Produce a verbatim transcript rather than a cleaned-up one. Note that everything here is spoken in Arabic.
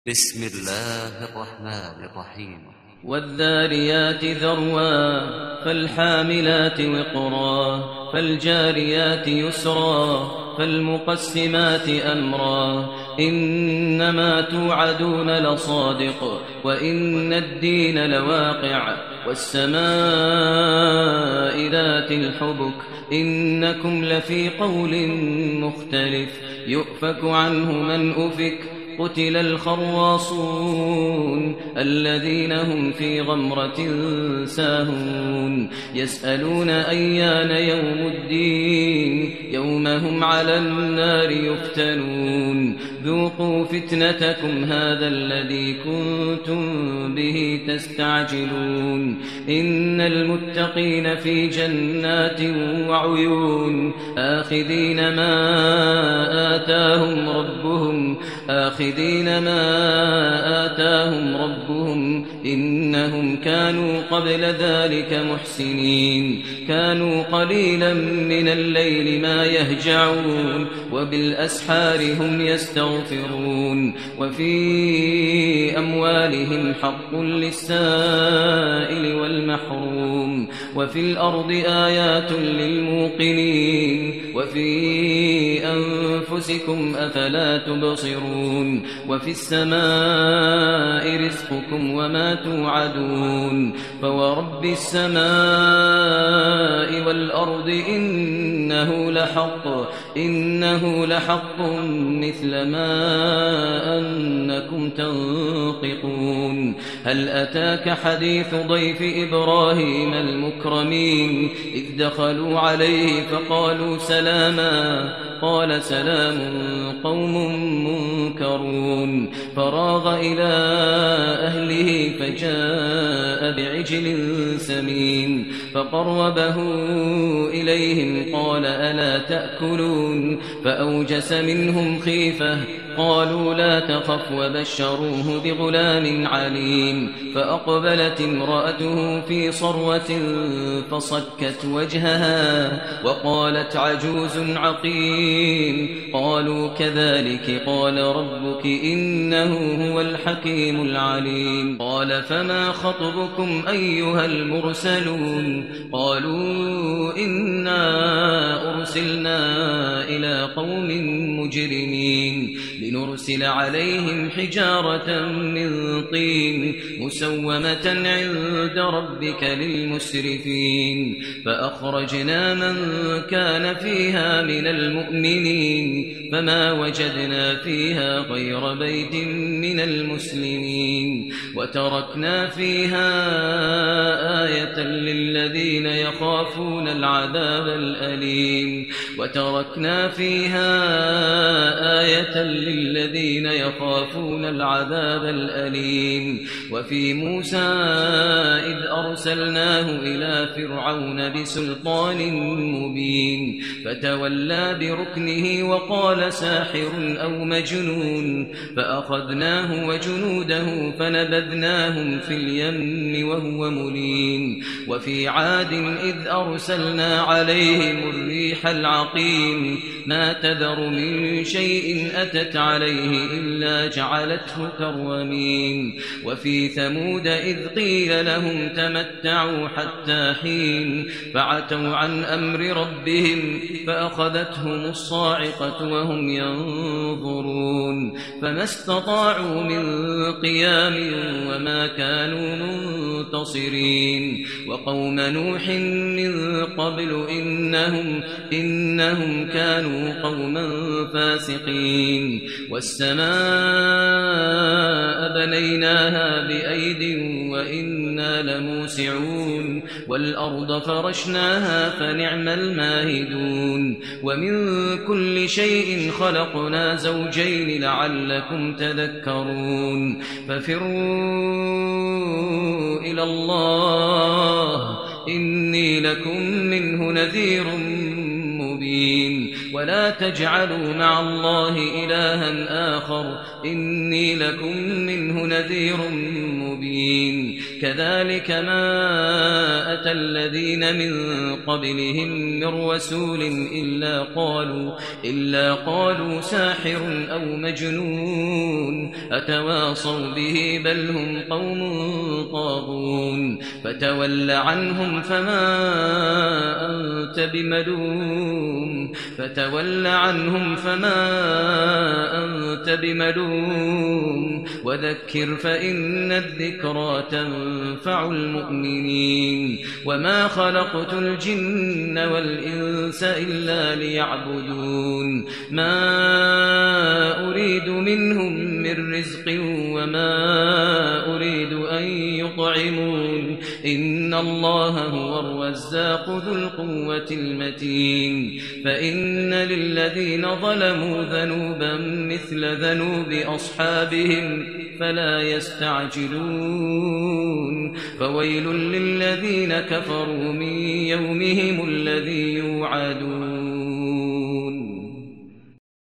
بسم الله الرحمن الرحيم والذاريات ذروا فالحاملات وقرا فالجاريات يسرا فالمقسمات أمرا إنما توعدون لصادق وإن الدين لواقع والسماء ذات الحبك إنكم لفي قول مختلف يؤفك عنه من أفك قتل الخراصون الذين هم في غمرة ساهون يسألون أيان يوم الدين يوم هم على النار يفتنون ذوقوا فتنتكم هذا الذي كنتم به تستعجلون إن المتقين في جنات وعيون آخذين ما آتاهم ربهم آخذين ما آتاهم ربهم إنهم كانوا قبل ذلك محسنين كانوا قليلا من الليل ما يهجعون وبالأسحار هم يستغفرون وفي أموالهم حق للسائل والمحروم وفي الأرض آيات للموقنين وفي أنفسكم أفلا تبصرون وفي السماء رزقكم وما توعدون فورب السماء والأرض إنه لحق إنه لحق مثل ما أنكم تنطقون هل أتاك حديث ضيف إبراهيم المكرمين إذ دخلوا عليه فقالوا سلاما قال سلام قوم منكرون فراغ إلى أهله فجاء بعجل سمين فقربه إليهم قال ألا تأكلون فأوجس منهم خيفة قالوا لا تخف وبشروه بغلام عليم فأقبلت امرأته في صروة فصكت وجهها وقالت عجوز عقيم قالوا كذلك قال ربك إنه هو الحكيم العليم قال فما خطبكم أيها المرسلون قالوا إنا أرسلنا إلى قوم مجرمين لنرسل عليهم حجارة من طين مسومة عند ربك للمسرفين فأخرجنا من كان فيها من المؤمنين فما وجدنا فيها غير بيت من المسلمين وتركنا فيها آية للذين يخافون العذاب الأليم وتركنا فيها آية للذين يخافون العذاب الأليم وفي موسى إذ أرسلناه إلى فرعون بسلطان مبين فتولى بركنه وقال ساحر أو مجنون فأخذناه وجنوده فنبذناهم في اليم وهو مليم وفي عاد إذ أرسلنا عليهم الريح العقيم ما تذر من شيء أتت عليه إلا جعلته كالرميم وفي ثمود إذ قيل لهم تمتعوا حتى حين فعتوا عن أمر ربهم فأخذتهم الصاعقة وهم ينظرون فما استطاعوا من قيام وما كانوا منتصرين وقوم نوح من قبل إنهم, إنهم كانوا قوما فاسقين والسماء بنيناها بأيد وإنا لموسعون والأرض فرشناها فنعم الماهدون ومن كل شيء خلقنا زوجين لعلكم تذكرون ففروا إلى الله إني لكم منه نذير مبين ولا تجعلوا مع الله إلها آخر إني لكم منه نذير مبين مبين كذلك ما أتى الذين من قبلهم من رسول إلا قالوا, إلا قالوا ساحر أو مجنون أتواصوا به بل هم قوم طاغون فتول عنهم فما أنت بملوم فتول عنهم فما أنت بملوم وذكر فإن الذكرى تنفع المؤمنين وما خلقت الجن والإنس إلا ليعبدون ما أريد منهم من رزق وما أريد أن يطعمون إن الله هو الرزاق ذو القوة المتين فإن للذين ظلموا ذنوبا مثل ذنوب أصحابهم فلا يستعجلون فويل للذين كفروا من يومهم الذي يوعدون